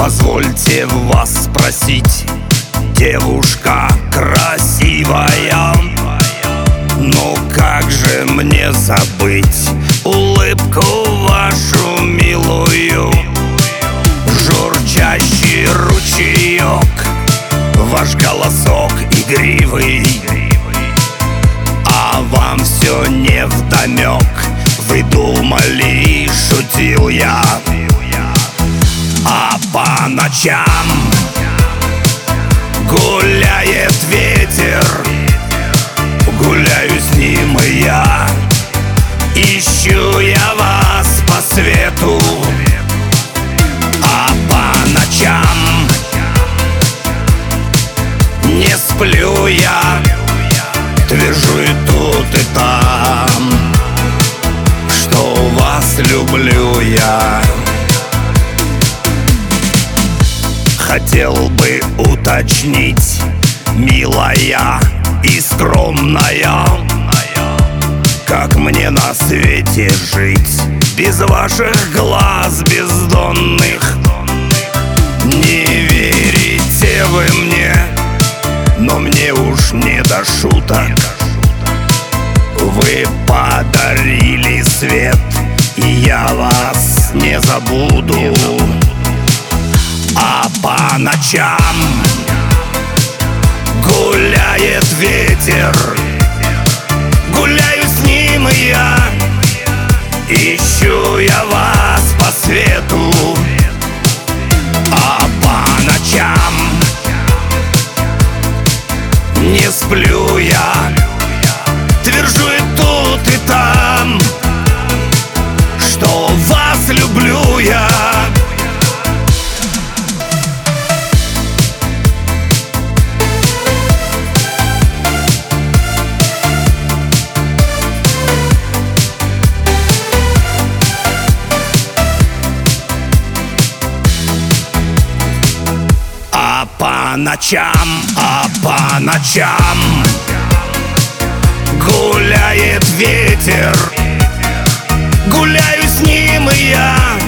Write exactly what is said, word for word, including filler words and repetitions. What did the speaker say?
Позвольте вас спросить, девушка красивая, ну как же мне забыть улыбку вашу милую? Журчащий ручеек, ваш голосок игривый, а вам все невдомек. Вы думали, шутил я, а по ночам гуляет ветер, гуляю с ним и я. Ищу я вас по свету, а по ночам не сплю я, твержу и тут и там, что вас люблю я. Хотел бы уточнить, милая и скромная, как мне на свете жить без ваших глаз бездонных? Не верите вы мне, но мне уж не до шуток. Вы подарили свет, и я вас не забуду. А по ночам гуляет ветер, гуляю с ним и я. Ищу я вас по свету, а по ночам не сплю я, твержу и тут и там, что вас люблю я. А по ночам, а по ночам гуляет ветер, гуляю с ним и я.